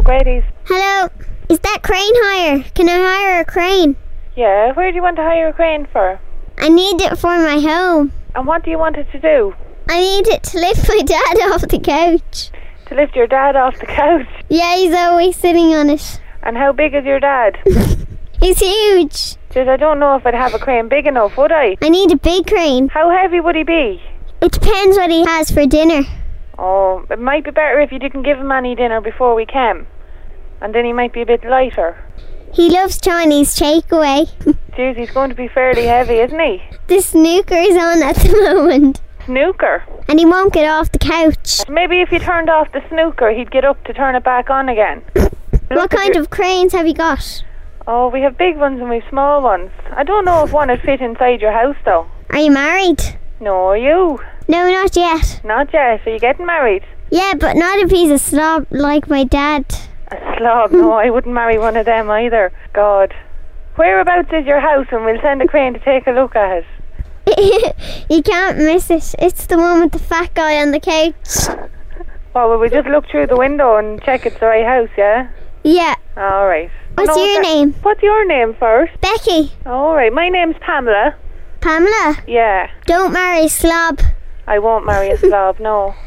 O'Grady's. Hello. Is that crane hire? Can I hire a crane? Yeah, where do you want to hire a crane for? I need it for my home. And what do you want it to do? I need it to lift my dad off the couch. To lift your dad off the couch? Yeah, he's always sitting on it. And how big is your dad? He's huge. Jeez, I don't know if I'd have a crane big enough, would I? I need a big crane. How heavy would he be? It depends what he has for dinner. Oh, it might be better if you didn't give him any dinner before we came. And then he might be a bit lighter. He loves Chinese takeaway. Jeez, he's going to be fairly heavy, isn't he? The snooker is on at the moment. Snooker? And he won't get off the couch. Maybe if you turned off the snooker, he'd get up to turn it back on again. What kind of cranes have you got? Oh, we have big ones and we have small ones. I don't know if one would fit inside your house, though. Are you married? No, are you? No, not yet. Not yet. Are you getting married? Yeah, but not if he's a slob like my dad. A slob? No, I wouldn't marry one of them either. God. Whereabouts is your house and we'll send a crane to take a look at it? You can't miss it. It's the one with the fat guy on the couch. Well, will we just look through the window and check it's the right house, yeah? Yeah. Alright. What's your name? What's your name first? Becky. Alright, my name's Pamela. Pamela? Yeah. Don't marry a slob. I won't marry a slob, no.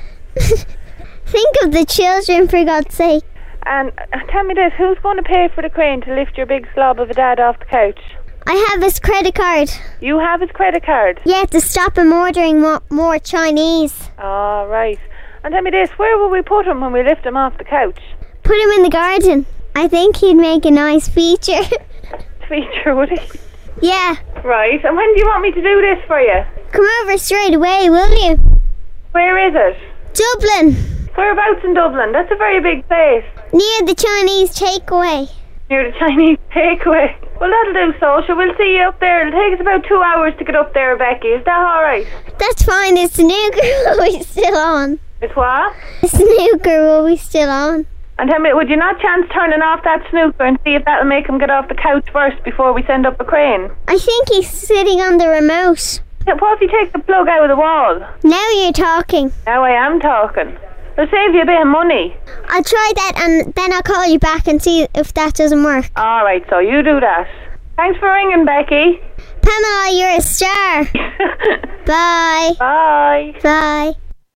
Think of the children, for God's sake. And tell me this, who's going to pay for the crane to lift your big slob of a dad off the couch? I have his credit card. You have his credit card? Yeah, to stop him ordering more Chinese. Right. And tell me this, where will we put him when we lift him off the couch? Put him in the garden. I think he'd make a nice feature. Feature, would he? Yeah. Right, and when do you want me to do this for you? Come over straight away, will you? Where is it? Dublin. Whereabouts in Dublin? That's a very big place. Near the Chinese takeaway. Near the Chinese takeaway. Well, that'll do, so we'll see you up there. It'll take us about 2 hours to get up there, Becky. Is that alright? That's fine. The snooker will be still on. It's what? The snooker will be still on. And tell me, would you not chance turning off that snooker and see if that'll make him get off the couch first before we send up a crane? I think he's sitting on the remote. What if you take the plug out of the wall? Now you're talking. Now I am talking. It'll save you a bit of money. I'll try that and then I'll call you back and see if that doesn't work. Alright, so you do that. Thanks for ringing, Becky. Pamela, you're a star. Bye. Bye. Bye.